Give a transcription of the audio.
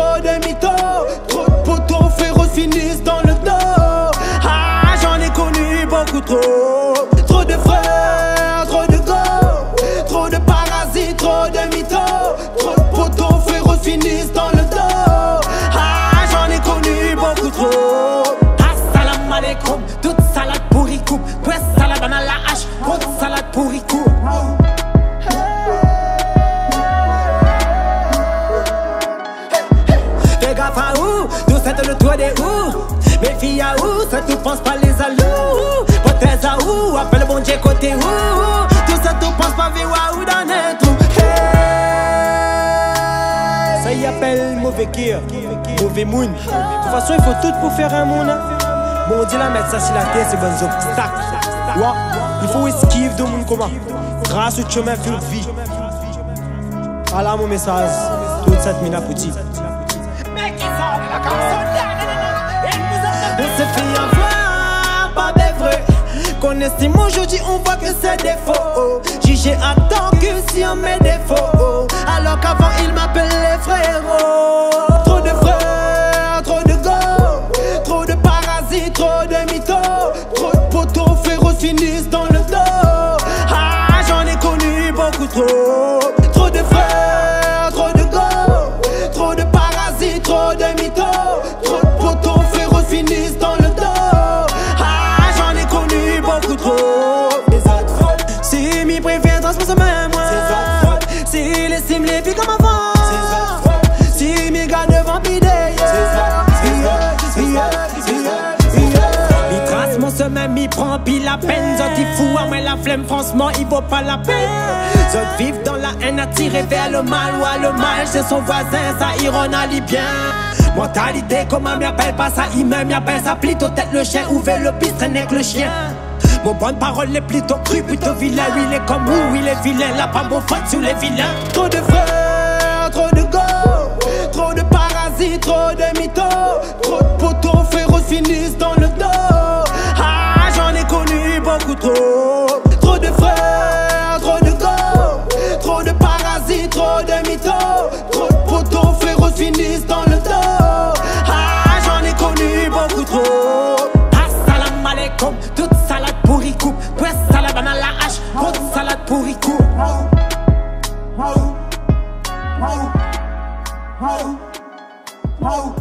trop de mythos. Trop de potos féroces finissent dans le dos. Ah, j'en ai connu beaucoup trop. Trop de frères, trop de go. Trop de parasites, trop de mythos. Trop de potos féroces finissent dans le dos. Ah, j'en ai connu beaucoup trop. Assalamu alaikum, toute salade pourrie coupe. Ouais, salade à la hache, toute salade pourrie coupe. Fais gaffe à où, tout c'est le toit des où. Mes filles à où, ça tout pense pas les alous. Potez à où, appelle bon Dieu côté où. Tout ça tout pense pas vers où dans le tout. Ça y appelle mauvais cœur, mauvais moon. De toute façon il faut tout pour faire un monde. Bon on dit la mettre ça sur la terre c'est bon obstacle. Ouais, il faut esquiver de mon commun. Grâce au chemin fait de vie. Voilà mon message, toute cette mina petite. On se fait avoir, pas des vrais. Qu'on estime aujourd'hui, on voit que c'est des faux. Jugé à temps que si on met des faux. Alors qu'avant, ils m'appellent les frérots. Trop de frères, trop de go. Trop de parasites, trop de mythos. Trop de potos féroces finissent dans le dos. Ah, j'en ai connu beaucoup trop. Trop de frères, trop de go. Trop de parasites, trop de mythos. Trop de potos féroces finissent dans le dos. Ah, j'en ai connu beaucoup trop. Si mes préfèrent transmettre même moi. Si les cimes les filles comme avant. Si mes gars devant bidé. Il trace mon semaine, il prend pis la peine. Zot il fou à moi la flemme, franchement il vaut pas la peine. Zot vivent dans la haine attiré vers le mal. Ou à le mal chez son voisin, ça ironie bien. Mentalité comment m'y appelle pas ça, il m'aime, m'y appelle ça plutôt tête le chien. Ouvert le piste, traîne avec le chien. Mon bonne parole est plutôt cru, plutôt vilain. Lui il est comme où, il est vilain. Là pas mon faute sur les vilains. Trop de frères, trop de go. Trop de parasites, trop de mythos. Trop de potos féroces finissent dans le dos. Ah, j'en ai connu beaucoup trop. Trop de frères, trop de go. Trop de parasites, trop de mythos. Trop de potos féroces finissent dans le dos. Ah, j'en ai connu beaucoup trop. Assalamu alaikum, toute salade pourrie coupe. Ouais, salade à la hache, toute salade pourrie coupe. Oh.